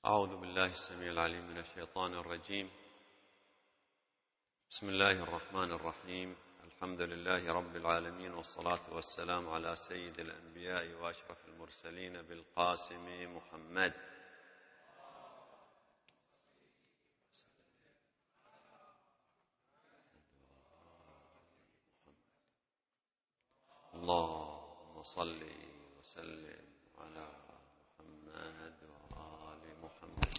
أعوذ بالله السميع العليم من الشيطان الرجيم. بسم الله الرحمن الرحيم. الحمد لله رب العالمين، والصلاة والسلام على سيد الأنبياء وأشرف المرسلين بالقاسم محمد. اللهم صل وسلم على محمد وآل محمد.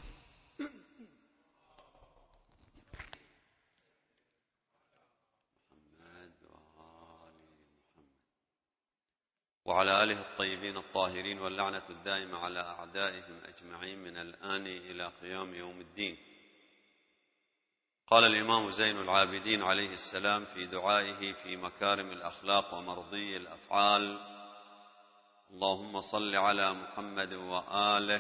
وعلى آله الطيبين الطاهرين، واللعنة الدائمة على أعدائهم أجمعين من الآن إلى قيام يوم الدين. قال الإمام زين العابدين عليه السلام في دعائه في مكارم الأخلاق ومرضي الأفعال: اللهم صل على محمد وآله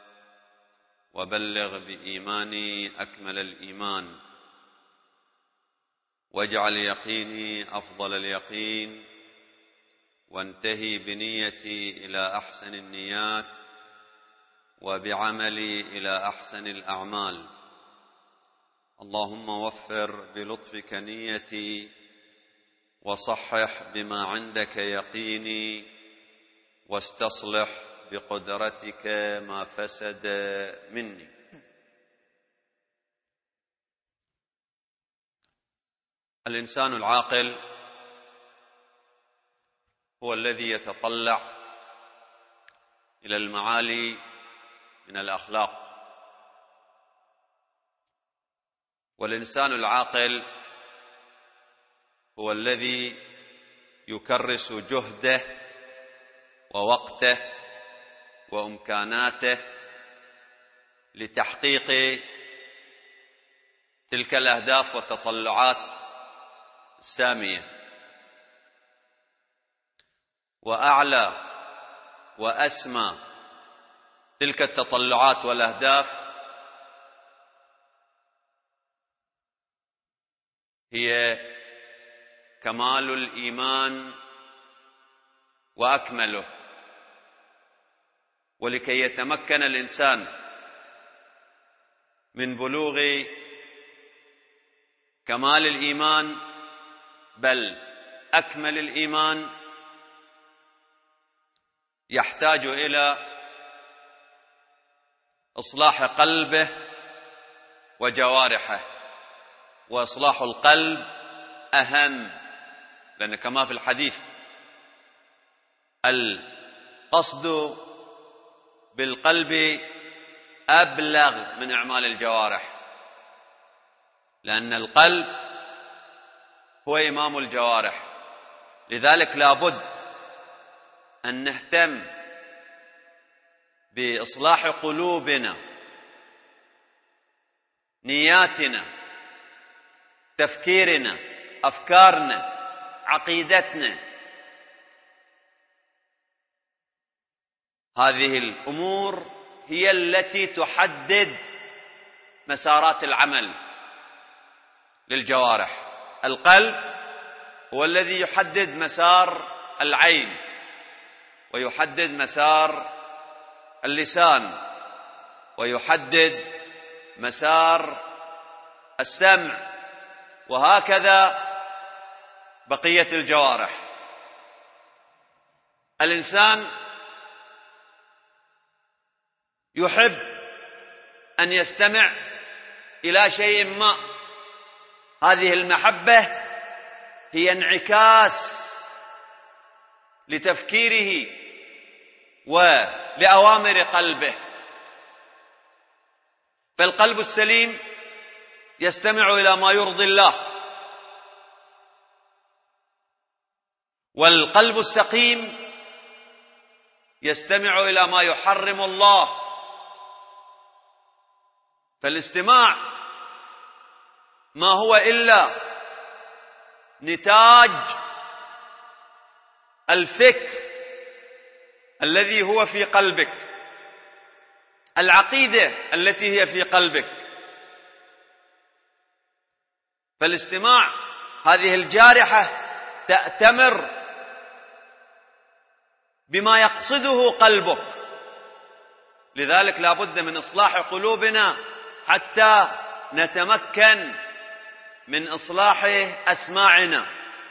وبلغ بإيماني أكمل الإيمان، واجعل يقيني أفضل اليقين، وانتهي بنيتي إلى أحسن النيات، وبعملي إلى أحسن الأعمال. اللهم وفر بلطفك نيتي، وصحح بما عندك يقيني، واستصلح بقدرتك ما فسد مني. الإنسان العاقل هو الذي يتطلع إلى المعالي من الأخلاق، والإنسان العاقل هو الذي يكرس جهده ووقته وإمكاناته لتحقيق تلك الأهداف والتطلعات السامية. وأعلى وأسمى تلك التطلعات والأهداف هي كمال الإيمان وأكمله. ولكي يتمكن الإنسان من بلوغ كمال الإيمان بل أكمل الإيمان، يحتاج إلى إصلاح قلبه وجوارحه. وإصلاح القلب أهم، لأن كما في الحديث القصد بالقلب أبلغ من أعمال الجوارح، لأن القلب هو إمام الجوارح. لذلك لابد أن نهتم بإصلاح قلوبنا، نياتنا، تفكيرنا، أفكارنا، عقيدتنا. هذه الأمور هي التي تحدد مسارات العمل للجوارح. القلب هو الذي يحدد مسار العين، ويحدد مسار اللسان، ويحدد مسار السمع، وهكذا بقية الجوارح. الإنسان يحب أن يستمع إلى شيء ما. هذه المحبة هي انعكاس لتفكيره ولأوامر قلبه. فالقلب السليم يستمع إلى ما يرضي الله، والقلب السقيم يستمع إلى ما يحرم الله. فالاستماع ما هو إلا نتاج الفكر الذي هو في قلبك، العقيدة التي هي في قلبك. فالاستماع هذه الجارحة تأتمر بما يقصده قلبك، لذلك لا بد من إصلاح قلوبنا حتى نتمكن من إصلاح أسماعنا.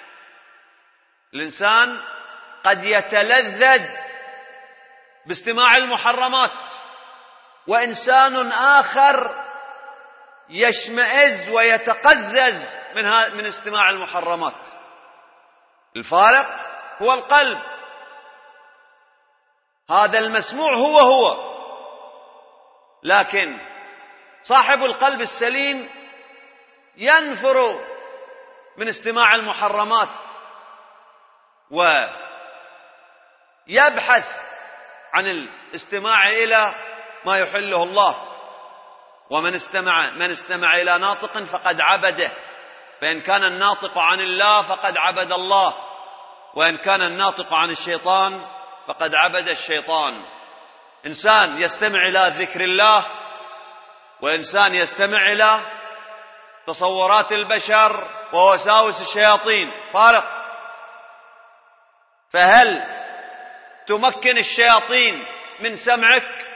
الإنسان قد يتلذذ باستماع المحرمات، وإنسان آخر يشمئز ويتقزز من استماع المحرمات. الفارق هو القلب. هذا المسموع هو لكن صاحب القلب السليم ينفر من استماع المحرمات ويبحث عن الاستماع إلى ما يحله الله. ومن استمع إلى ناطق فقد عبده، فإن كان الناطق عن الله فقد عبد الله، وإن كان الناطق عن الشيطان فقد عبد الشيطان. إنسان يستمع إلى ذكر الله، وإنسان يستمع إلى تصورات البشر ووساوس الشياطين، فارق. فهل تمكن الشياطين من سمعك،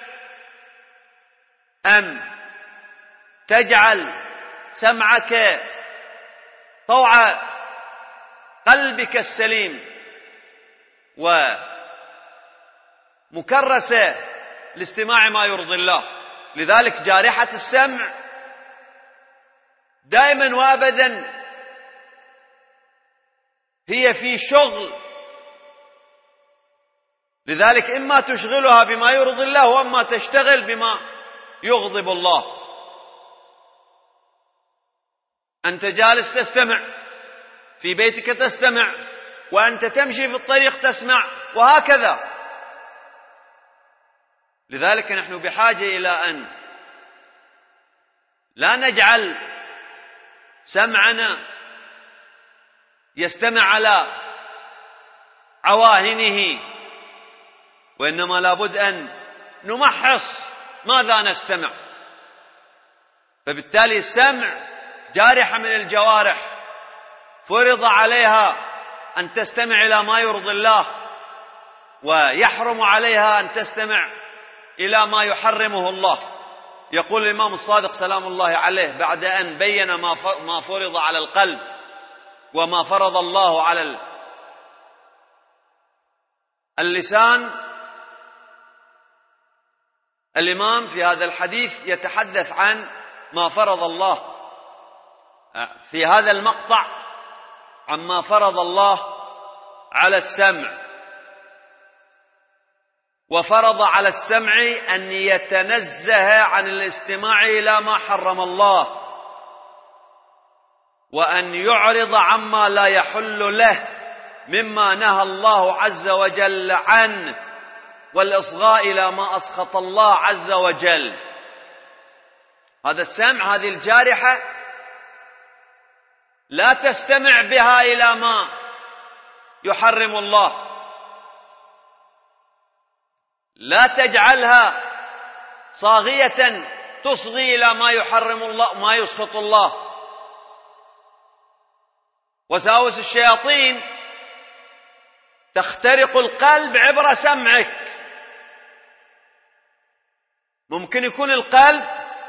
أم تجعل سمعك طوع قلبك السليم ومكرسة لاستماع ما يرضي الله؟ لذلك جارحة السمع دائما وابدا هي في شغل، لذلك إما تشغلها بما يرضي الله، وإما تشتغل بما يغضب الله. أنت جالس تستمع، في بيتك تستمع، وأنت تمشي في الطريق تسمع، وهكذا. لذلك نحن بحاجة إلى أن لا نجعل سمعنا يستمع على عواهنه، وإنما لابد أن نمحص ماذا نستمع. فبالتالي السمع جارحة من الجوارح، فرض عليها أن تستمع إلى ما يرضي الله، ويحرم عليها أن تستمع إلى ما يحرمه الله. يقول الإمام الصادق سلام الله عليه بعد أن بين ما فرض على القلب وما فرض الله على اللسان، الإمام في هذا الحديث يتحدث عن ما فرض الله في هذا المقطع، عما فرض الله على السمع. وفرض على السمع أن يتنزه عن الاستماع إلى ما حرم الله، وأن يعرض عما لا يحل له مما نهى الله عز وجل عنه، والإصغاء إلى ما أسخط الله عز وجل. هذا السمع، هذه الجارحة لا تستمع بها إلى ما يحرم الله، لا تجعلها صاغية تصغي إلى ما يحرم الله ما يسخط الله. وساوس الشياطين تخترق القلب عبر سمعك. ممكن يكون القلب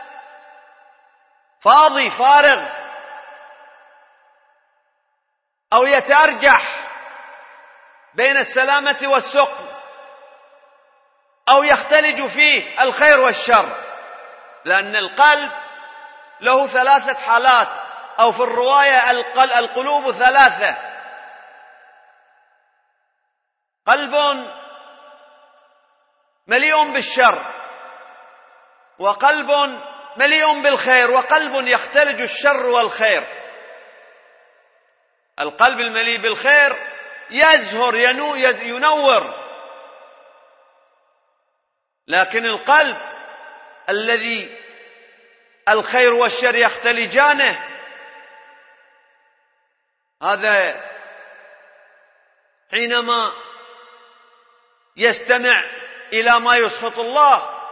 فاضي فارغ، أو يتأرجح بين السلامة والسقم، أو يختلج فيه الخير والشر، لأن القلب له ثلاثة حالات، أو في الرواية القلوب ثلاثة: قلب مليء بالشر، وقلب مليء بالخير، وقلب يختلج الشر والخير. القلب المليء بالخير يزهر ينور، لكن القلب الذي الخير والشر يختلجانه، هذا حينما يستمع إلى ما يسخط الله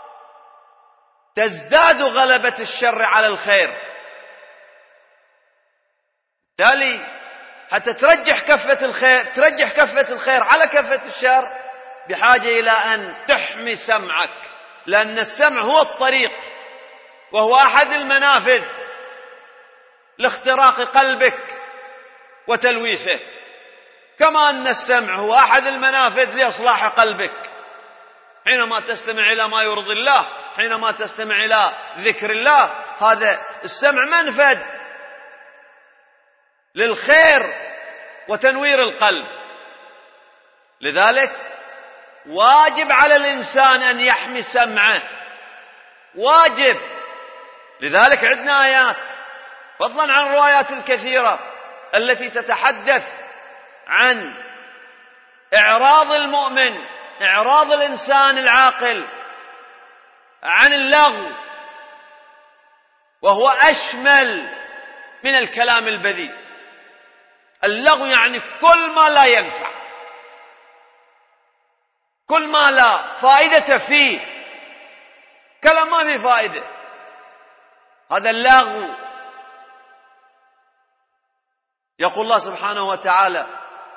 تزداد غلبة الشر على الخير. بالتالي حتى ترجح كفة الخير على كفة الشر، بحاجة إلى أن تحمي سمعك لأن السمع هو الطريق وهو أحد المنافذ لاختراق قلبك وتلويثه، كما أن السمع هو أحد المنافذ لإصلاح قلبك. حينما تستمع إلى ما يرضي الله، حينما تستمع إلى ذكر الله، هذا السمع منفذ للخير وتنوير القلب. لذلك واجب على الإنسان أن يحمي سمعه، واجب. لذلك عندنا آيات فضلا عن الروايات الكثيرة التي تتحدث عن إعراض المؤمن، إعراض الإنسان العاقل عن اللغو، وهو أشمل من الكلام البذيء. اللغو يعني كل ما لا ينفع، كل ما لا فائدة فيه، كلام ما فيه فائدة، هذا اللغو. يقول الله سبحانه وتعالى: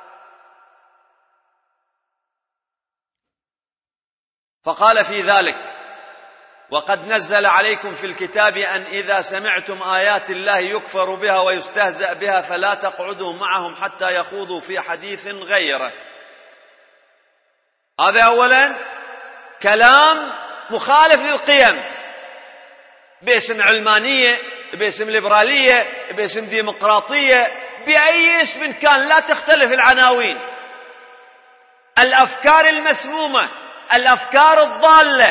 فقال في ذلك: وقد نزل عليكم في الكتاب أن إذا سمعتم آيات الله يكفر بها ويستهزأ بها فلا تقعدوا معهم حتى يخوضوا في حديث غيره. هذا أولا كلام مخالف للقيم، باسم علمانية، باسم ليبرالية، باسم ديمقراطية، بأي اسم كان، لا تختلف العناوين. الأفكار المسمومة، الأفكار الضالة،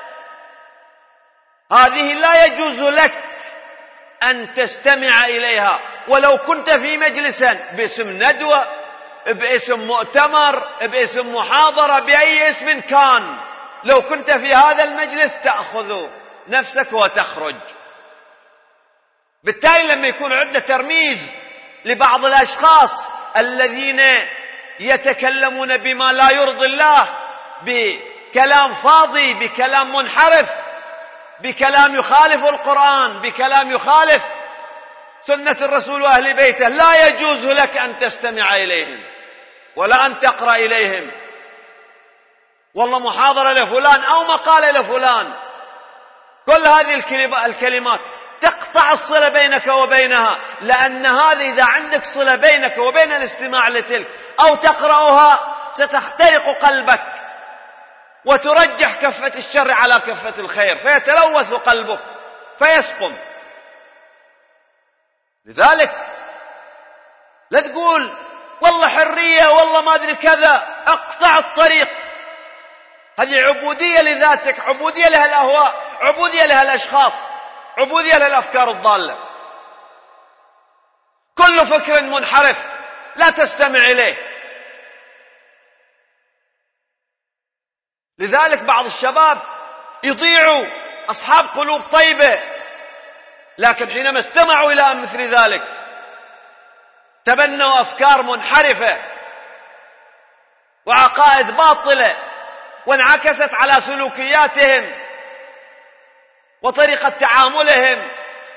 هذه لا يجوز لك أن تستمع إليها، ولو كنت في مجلس باسم ندوة، باسم مؤتمر، باسم محاضرة، بأي اسم كان، لو كنت في هذا المجلس تأخذ نفسك وتخرج. بالتالي لما يكون عندنا ترميز لبعض الأشخاص الذين يتكلمون بما لا يرضي الله، بكلام فاضي، بكلام منحرف، بكلام يخالف القرآن، بكلام يخالف سنة الرسول وأهل بيته، لا يجوز لك أن تستمع إليهم ولا أن تقرأ إليهم. والله محاضرة لفلان أو مقالة لفلان، كل هذه الكلمات تقطع الصلة بينك وبينها، لأن هذه إذا عندك صلة بينك وبين الاستماع لتلك أو تقرأها ستخترق قلبك وترجح كفة الشر على كفة الخير، فيتلوث قلبك فيسقم. لذلك لا تقول والله حرية والله ما أدري كذا، اقطع الطريق. هذه عبودية لذاتك، عبودية لها الأهواء، عبودية لها الأشخاص، عبودية للأفكار الضالة. كل فكر منحرف لا تستمع إليه. لذلك بعض الشباب يضيعوا، أصحاب قلوب طيبة، لكن حينما استمعوا إلى مثل ذلك تبنوا أفكار منحرفة وعقائد باطلة، وانعكست على سلوكياتهم وطريقة تعاملهم.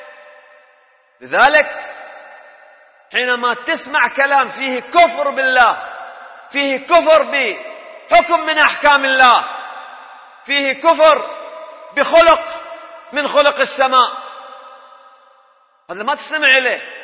لذلك حينما تسمع كلام فيه كفر بالله، فيه كفر بحكم من أحكام الله، فيه كفر بخلق من خلق السماء، هذا ما تستمع إليه.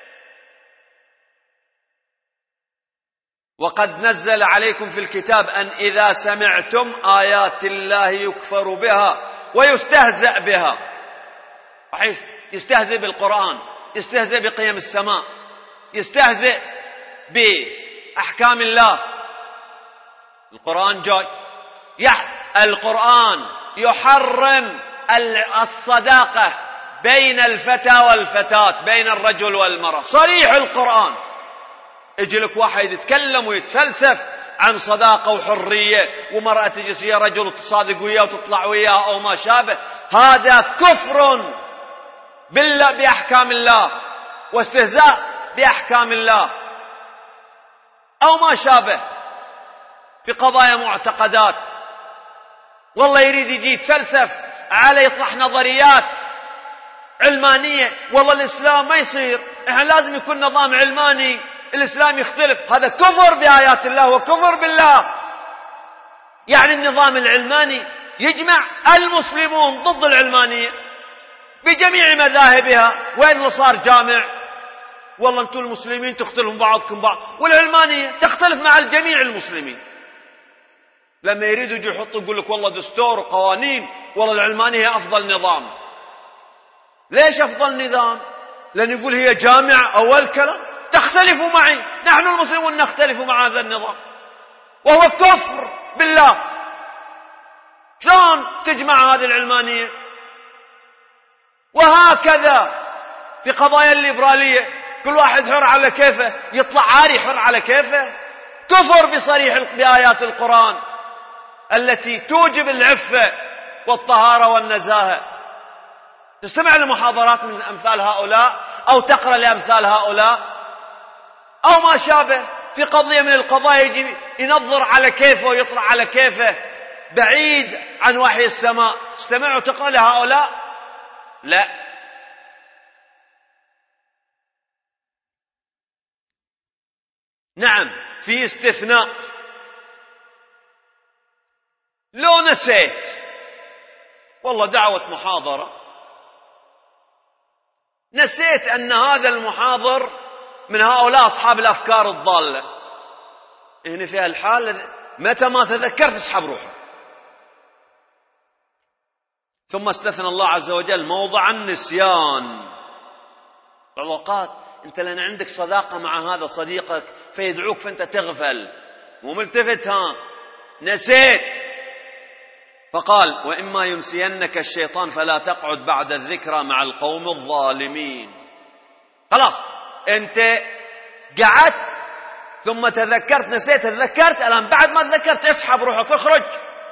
وقد نزل عليكم في الكتاب أن إذا سمعتم آيات الله يكفر بها ويستهزأ بها، بحيث يستهزئ بالقرآن، يستهزئ بقيم السماء، يستهزئ بأحكام الله. القرآن جاي، القرآن يحرم الصداقة بين الفتى والفتاة، بين الرجل والمرأة، صريح القرآن. يجي لك واحد يتكلم ويتفلسف عن صداقة وحرية، ومرأة تجلس ويا رجل وتصادق وياه وتطلع وياه أو ما شابه، هذا كفر بالله بأحكام الله واستهزاء بأحكام الله أو ما شابه في قضايا معتقدات. والله يريد يجي يتفلسف على يطرح نظريات علمانية، والله الإسلام ما يصير، إحنا لازم يكون نظام علماني، الإسلام يختلف. هذا كفر بآيات الله وكفر بالله. يعني النظام العلماني يجمع المسلمون ضد العلمانية بجميع مذاهبها. وين اللي صار جامع؟ والله أنتم المسلمين تختلفون بعضكم بعض، والعلمانية تختلف مع الجميع المسلمين. لما يريدوا يجوا يحطوا يقول لك والله دستور وقوانين، والله العلمانية أفضل نظام. ليش أفضل نظام؟ لأن يقول هي جامعة. أول كلام تختلفوا معي، نحن المسلمون نختلف مع هذا النظام وهو كفر بالله. شلون تجمع هذه العلمانية؟ وهكذا في قضايا الليبرالية، كل واحد حر على كيفه، يطلع عاري حر على كيفه. كفر بصريح بآيات القرآن التي توجب العفة والطهارة والنزاهة. تستمع لمحاضرات من أمثال هؤلاء أو تقرأ لأمثال هؤلاء أو ما شابه في قضية من القضايا، يجي ينظر على كيفه ويطلع على كيفه بعيد عن وحي السماء. تستمع وتقرأ لهؤلاء؟ لا. نعم في استثناء. لو نسيت والله دعوة محاضرة، نسيت أن هذا المحاضر من هؤلاء أصحاب الأفكار الضالة، هنا في الحال متى ما تذكرت اسحب روحك. ثم استثنى الله عز وجل موضع النسيان. الأوقات أنت لأن عندك صداقة مع هذا صديقك فيدعوك فأنت تغفل مو ملتفت، نسيت. فقال وإما ينسينك الشيطان فلا تقعد بعد الذكرى مع القوم الظالمين. خلاص أنت قعدت ثم تذكرت، نسيت تذكرت، الآن بعد ما تذكرت اسحب روحك اخرج.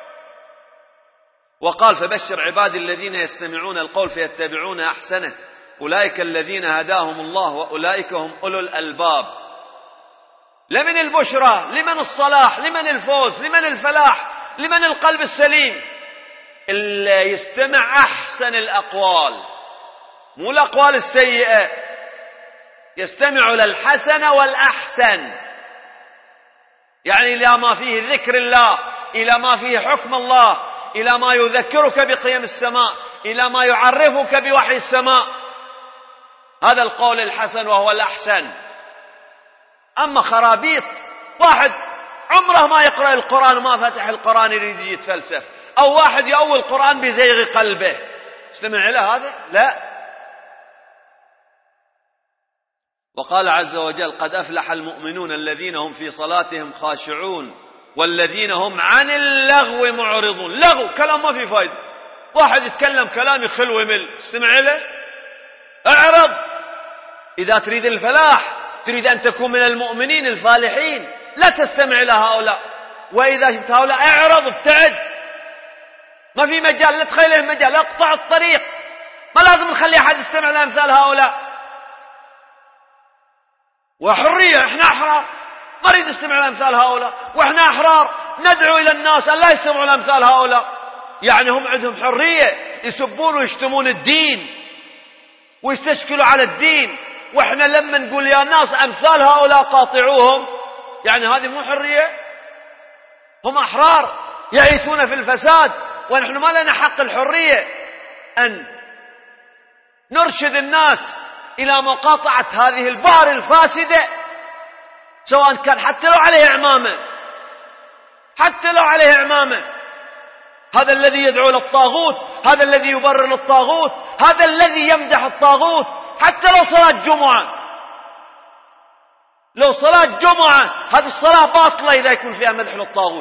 وقال فبشر عبادي الذين يستمعون القول فيتبعون أحسنه أولئك الذين هداهم الله وأولئك هم أولو الألباب. لمن البشرى؟ لمن الصلاح؟ لمن الفوز؟ لمن الفلاح؟ لمن القلب السليم؟ اللي يستمع أحسن الأقوال، مو الأقوال السيئة، يستمع للحسن والأحسن، يعني إلى ما فيه ذكر الله، إلى ما فيه حكم الله، إلى ما يذكرك بقيم السماء، إلى ما يعرفك بوحي السماء. هذا القول الحسن وهو الأحسن. أما خرابيط، واحد عمره ما يقرأ القرآن وما فتح القرآن يريد يتفلسف، أو واحد يأول القرآن بزيغ قلبه، استمع إلى هذا؟ لا. وقال عز وجل قد أفلح المؤمنون الذين هم في صلاتهم خاشعون والذين هم عن اللغو معرضون. لغو كلام ما في فايدة، واحد يتكلم كلام يخل ويمل، استمع إليه، اعرض. إذا تريد الفلاح، تريد أن تكون من المؤمنين الفالحين، لا تستمع إلى هؤلاء. وإذا شفت هؤلاء اعرض، ابتعد، ما في مجال، لا تخليه مجال، اقطع الطريق. ما لازم نخلي أحد يستمع لأمثال هؤلاء. وحرية، احنا أحرار، ما نريد نستمع لأمثال هؤلاء، واحنا أحرار ندعو إلى الناس أن لا يستمعوا لأمثال هؤلاء. يعني هم عندهم حرية يسبون ويشتمون الدين ويستشكلوا على الدين، واحنا لما نقول يا ناس أمثال هؤلاء قاطعوهم، يعني هذه مو حرية؟ هم أحرار يعيشون في الفساد، ونحن ما لنا حق الحرية أن نرشد الناس إلى مقاطعة هذه البار الفاسدة، سواء كان حتى لو عليه عمامة، حتى لو عليه عمامة. هذا الذي يدعو للطاغوت، هذا الذي يبرر للطاغوت، هذا الذي يمدح الطاغوت، حتى لو صلاة جمعة، لو صلاة جمعة هذه الصلاة باطلة إذا يكون فيها مدح للطاغوت.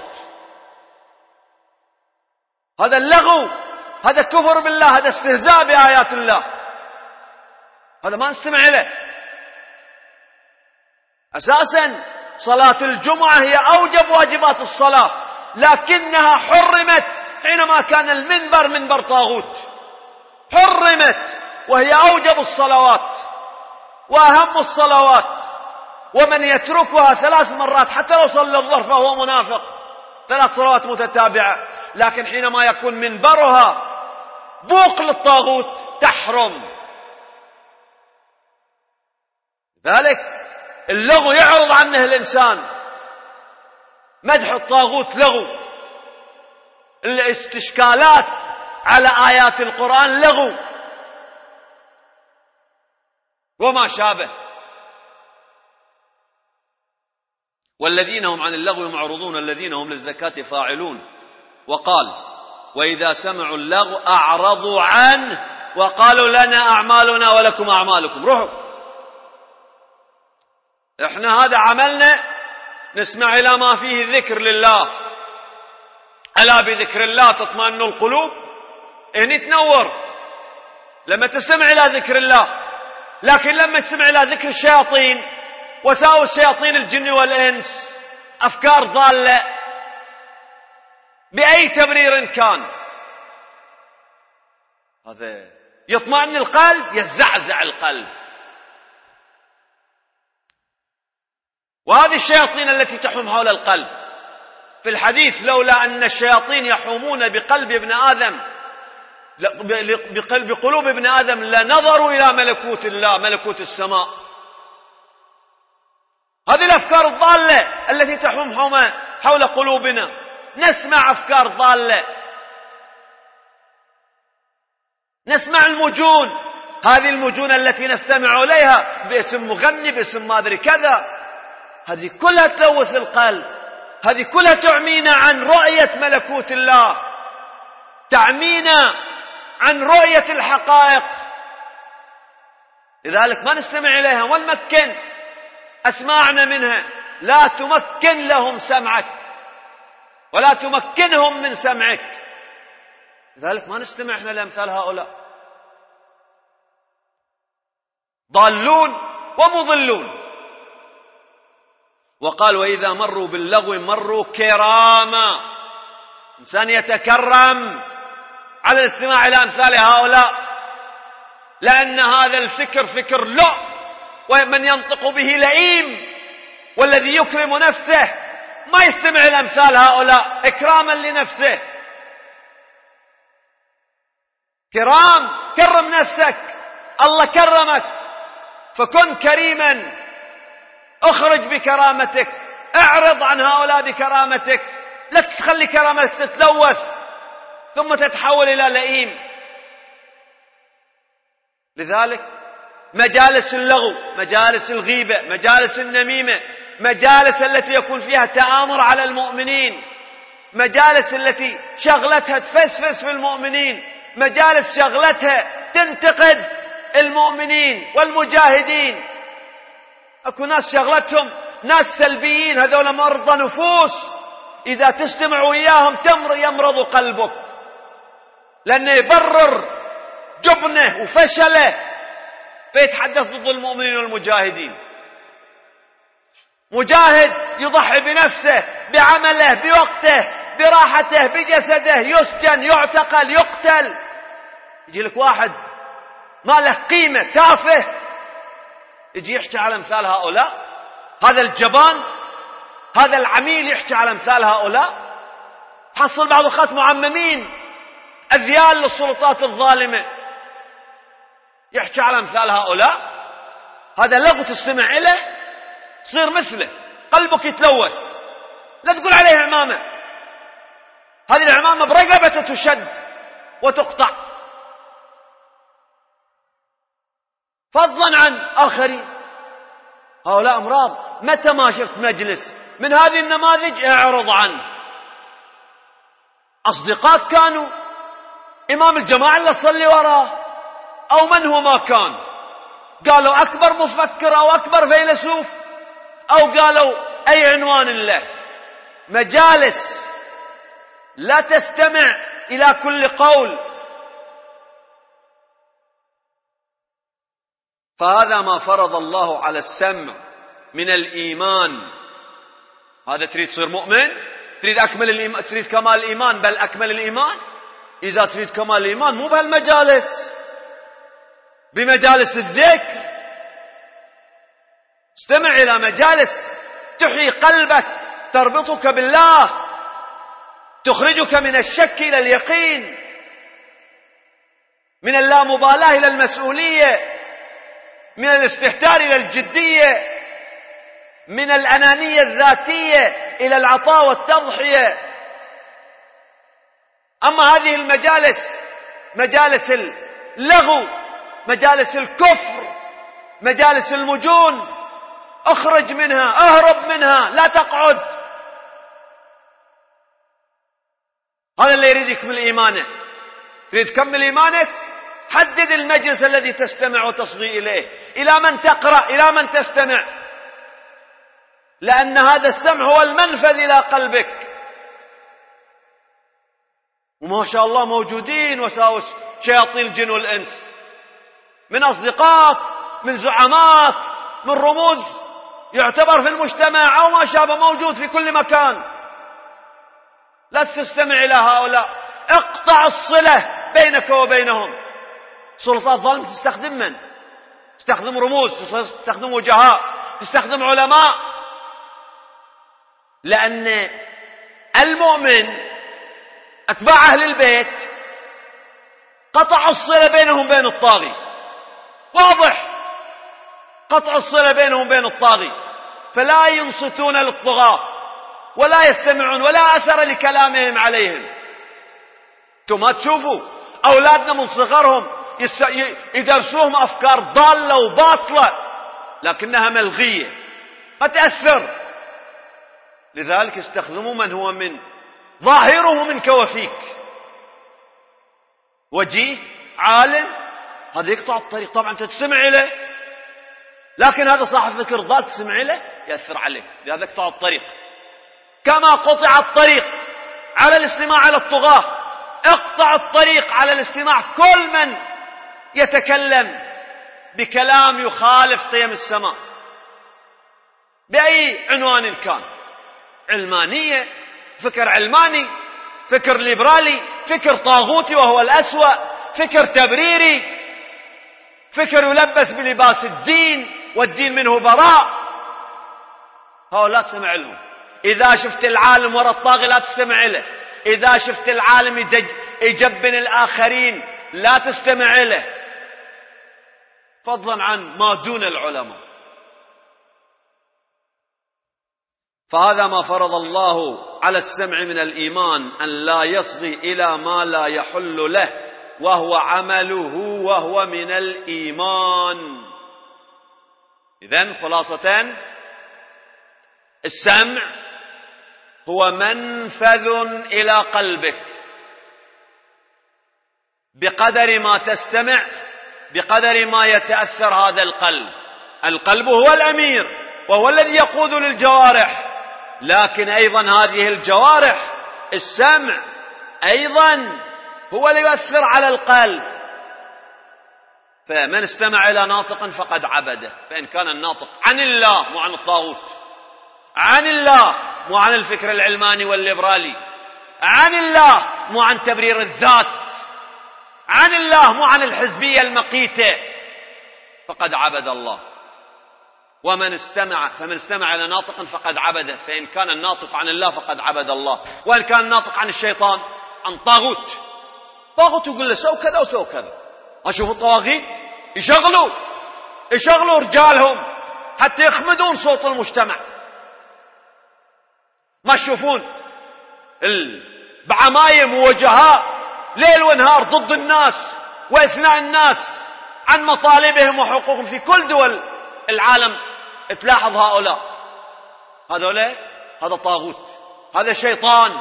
هذا اللغو، هذا كفر بالله، هذا استهزاء بآيات الله، هذا ما نستمع إليه. أساسا صلاة الجمعة هي أوجب واجبات الصلاة، لكنها حرمت حينما كان المنبر منبر طاغوت، حرمت وهي أوجب الصلوات وأهم الصلوات. ومن يتركها 3 مرات حتى لو صلى الظهر فهو منافق، 3 صلوات متتابعة. لكن حينما يكون منبرها بوق للطاغوت تحرم. ذلك اللغو يعرض عنه الإنسان، مدح الطاغوت لغو، الاستشكالات على آيات القرآن لغو وما شابه. والذين هم عن اللغو معرضون الذين هم للزكاة فاعلون. وقال وإذا سمعوا اللغو أعرضوا عنه وقالوا لنا أعمالنا ولكم أعمالكم. روحوا، احنا هذا عملنا، نسمع إلى ما فيه ذكر لله. ألا بذكر الله تطمئن القلوب. هني تنور لما تستمع إلى ذكر الله. لكن لما تسمع إلى ذكر الشياطين، وساوس شياطين الجن والإنس، أفكار ضالة بأي تبرير كان، هذا يطمئن القلب، يزعزع القلب. وهذه الشياطين التي تحوم حول القلب. في الحديث لولا أن الشياطين يحومون بقلب ابن آدم، بقلوب ابن آدم، لنظروا إلى ملكوت الله، ملكوت السماء. هذه الأفكار الضالة التي تحوم حول قلوبنا. نسمع أفكار ضالة، نسمع المجون، هذه المجون التي نستمع إليها باسم مغني، باسم ما أدري كذا، هذه كلها تلوث القلب. هذه كلها تعمينا عن رؤية ملكوت الله، تعمينا عن رؤية الحقائق. لذلك ما نستمع إليها ونمكن أسماعنا منها. لا تمكن لهم سمعك ولا تمكنهم من سمعك. لذلك ما نستمع احنا لأمثال هؤلاء، ضالون ومضلون. وقال وإذا مروا باللغو مروا كراما. إنسان يتكرم على الاستماع إلى أمثال هؤلاء، لأن هذا الفكر فكر لؤ، ومن ينطق به لئيم. والذي يكرم نفسه ما يستمع إلى أمثال هؤلاء إكراما لنفسه. كرم نفسك، الله كرمك فكن كريما. اخرج بكرامتك، اعرض عن هؤلاء بكرامتك، لا تخلي كرامتك تتلوث ثم تتحول إلى لئيم. لذلك مجالس اللغو، مجالس الغيبة، مجالس النميمة، مجالس التي يكون فيها تآمر على المؤمنين، مجالس التي شغلتها تفسفس في المؤمنين، مجالس شغلتها تنتقد المؤمنين والمجاهدين. اكو ناس شغلتهم ناس سلبيين، هذول مرضى نفوس. اذا تستمع وياهم يمرض قلبك، لانه يبرر جبنه وفشله فيتحدث ضد المؤمنين والمجاهدين. مجاهد يضحي بنفسه، بعمله، بوقته، براحته، بجسده، يسجن، يعتقل، يقتل. يجي لك واحد ما له قيمة، تافه، يجي يحكي على امثال هؤلاء. هذا الجبان، هذا العميل يحكي على امثال هؤلاء. تحصل بعض الأوقات معممين أذيال للسلطات الظالمة يحكي على امثال هؤلاء. هذا لغو تستمع إليه تصير مثله، قلبك يتلوث. لا تقول عليه عمامة، هذه العمامة برقبته تشد وتقطع، فضلا عن آخرين. هؤلاء أمراض. متى ما شفت مجلس من هذه النماذج اعرض عنه. أصدقاء كانوا، إمام الجماعة اللي صلي وراه، أو من هو ما كان، قالوا أكبر مفكر أو أكبر فيلسوف، أو قالوا أي عنوان له. مجالس لا تستمع إلى كل قول. فهذا ما فرض الله على السمع من الإيمان. هذا تريد تصير مؤمن، تريد أكمل الإيمان، تريد كمال الإيمان، بل أكمل الإيمان. إذا تريد كمال الإيمان مو بهالمجالس، بمجالس الذكر. استمع إلى مجالس تحيي قلبك، تربطك بالله، تخرجك من الشك إلى اليقين، من اللامبالاة إلى المسؤولية، من الاستهتار إلى الجدية، من الأنانية الذاتية إلى العطاء والتضحية. أما هذه المجالس، مجالس اللغو، مجالس الكفر، مجالس المجون، اخرج منها، اهرب منها، لا تقعد. هذا اللي يريد يكمل إيمانه. تريد تكمل إيمانك؟ حدد المجلس الذي تستمع وتصغي إليه، إلى من تقرأ، إلى من تستمع، لأن هذا السمع هو المنفذ إلى قلبك. وما شاء الله موجودين وساوس شياطين الجن والإنس، من أصدقاء، من زعماء، من رموز يعتبر في المجتمع أو ما شابه، موجود في كل مكان. لا تستمع إلى هؤلاء، اقطع الصلة بينك وبينهم. سلطات ظلم تستخدم من؟ تستخدم رموز، تستخدم وجهاء، تستخدم علماء. لأن المؤمن أتباع أهل البيت قطع الصلة بينهم وبين الطاغي، واضح، قطع الصلة بينهم وبين الطاغي، فلا ينصتون للطغاة ولا يستمعون ولا أثر لكلامهم عليهم. انتم ما تشوفوا أولادنا من صغرهم يدرسوهم أفكار ضالة وباطلة لكنها ملغية، ما تأثر. لذلك يستخدموا من هو من ظاهره منك وفيك، وجيه عالم، هذا يقطع الطريق. طبعا أنت تسمع إليه، لكن هذا صاحب فكر ضال تسمع إليه يأثر عليك، لهذا يقطع الطريق. كما قطع الطريق على الاستماع على الطغاة، اقطع الطريق على الاستماع كل من يتكلم بكلام يخالف قيم السماء بأي عنوان كان، علمانية، فكر علماني، فكر ليبرالي، فكر طاغوتي وهو الأسوأ، فكر تبريري، فكر يلبس بلباس الدين والدين منه براء. هؤلاء استمع لهم. إذا شفت العالم وراء الطاغي لا تستمع له، إذا شفت العالم يجبن الآخرين لا تستمع له، فضلا عن ما دون العلماء. فهذا ما فرض الله على السمع من الإيمان، أن لا يصغي إلى ما لا يحل له وهو عمله وهو من الإيمان. إذن خلاصة السمع هو منفذ إلى قلبك، بقدر ما تستمع بقدر ما يتأثر هذا القلب. القلب هو الأمير وهو الذي يقود للجوارح، لكن أيضا هذه الجوارح السمع أيضا هو اللي يؤثر على القلب. فمن استمع إلى ناطق فقد عبده، فإن كان الناطق عن الله مو عن الطاغوت، عن الله مو عن الفكر العلماني والليبرالي، عن الله مو عن تبرير الذات، عن الله مو عن الحزبية المقيتة، فقد عبد الله. فمن استمع إلى ناطق فقد عبده، فإن كان الناطق عن الله فقد عبد الله. وإن كان الناطق عن الشيطان، عن طاغوت، طاغوت يقول له سو كذا وسو كذا. أشوفوا الطواغيت يشغلوا رجالهم حتى يخمدون صوت المجتمع. ما تشوفون بعمايم ووجهاء ليل ونهار ضد الناس وإثناء الناس عن مطالبهم وحقوقهم في كل دول العالم؟ تلاحظ هذا طاغوت، هذا شيطان.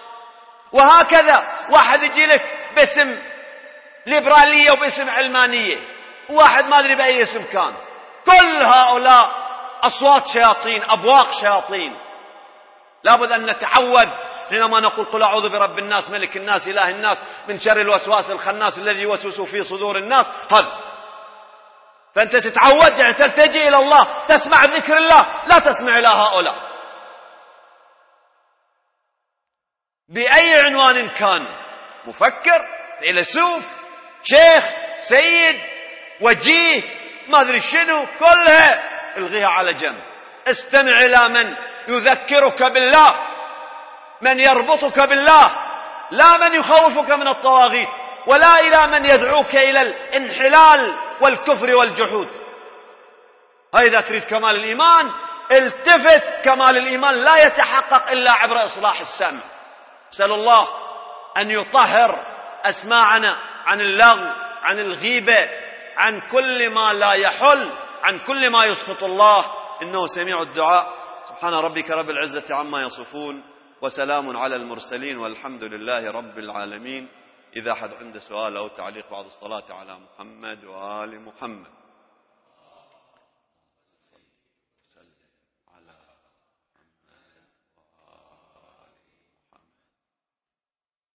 وهكذا واحد يجي لك باسم ليبرالية وباسم علمانية، وواحد ما أدري بأي اسم كان، كل هؤلاء أصوات شياطين، أبواق شياطين. لابد أن نتعود حينما نقول قل أعوذ برب الناس ملك الناس إله الناس من شر الوسواس الخناس الذي يوسوس في صدور الناس. هذا فأنت تتعود، يعني تلتجي إلى الله، تسمع ذكر الله، لا تسمع إلى هؤلاء بأي عنوان كان، مفكر، فيلسوف، شيخ، سيد، وجيه، ما أدري شنو، كلها الغيها على جنب. استمع إلى من يذكرك بالله، من يربطك بالله، لا من يخوفك من الطواغيت، ولا إلى من يدعوك إلى الانحلال والكفر والجحود. إذا تريد كمال الإيمان التفت. كمال الإيمان لا يتحقق إلا عبر إصلاح السمع. أسأل الله أن يطهر أسماعنا عن اللغو، عن الغيبة، عن كل ما لا يحل، عن كل ما يسخط الله، إنه سميع الدعاء. سبحان ربك رب العزة عما يصفون، وسلام على المرسلين، والحمد لله رب العالمين. إذا أحد عنده سؤال أو تعليق بعد الصلاة على محمد وآل محمد.